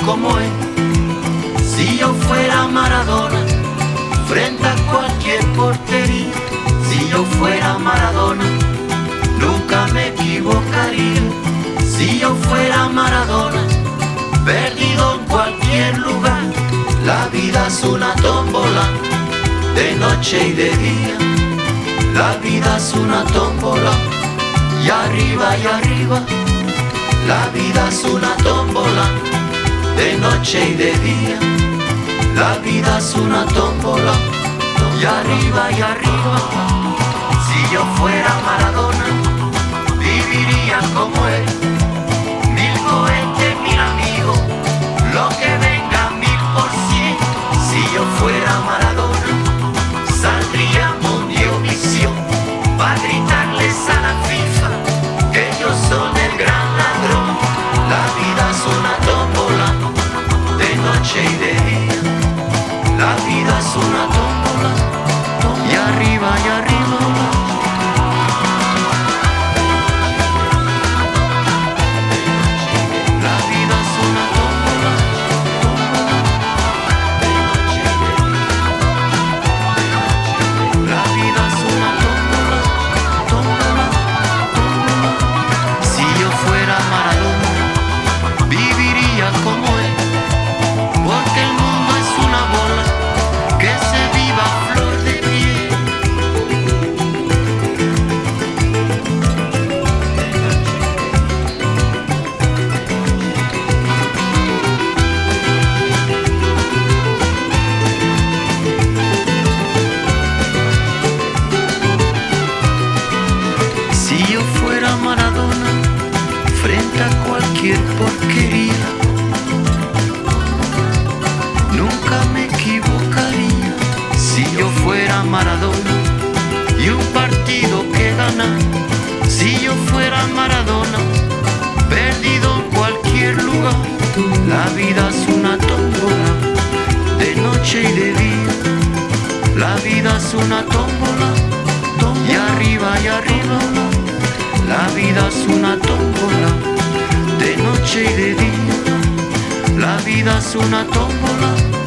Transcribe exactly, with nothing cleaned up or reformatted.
como él. Si yo fuera Maradona, frente a cualquier portería. Si yo fuera Maradona, nunca me equivocaría. Si yo fuera Maradona, perdido en cualquier lugar. La vida es una tómbola, de noche y de día. La vida es una tómbola, y arriba y arriba. La vida es una tómbola, de noche y de día. La vida es una tómbola, y arriba y arriba. Si yo fuera Maradona, viviría como él. Mil cohetes, mil amigos, lo que venga mil por cien. Si yo fuera Maradona, saldría Mundiovisión para gritarles a la FIFA que ellos son el gran ladrón. La vida es una tómbola, de noche y de día. La vida es una tómbola, y arriba y arriba. La vida es una tómbola, de noche y de día. La vida es una tómbola, tómbola, tómbola. Si yo fuera Maradona, viviría como él, porque el mundo es una bola que se viva a flor de piel. Si yo fuera Maradona, frente a cualquier porquería, nunca me equivocaría. Si yo fuera Maradona y un partido que ganar. Si yo fuera Maradona, perdido en cualquier lugar. La vida es una tómbola, de noche y de día. La vida es una tómbola, y arriba y arriba. La vida es una tómbola, de noche y de día. La vida es una tómbola,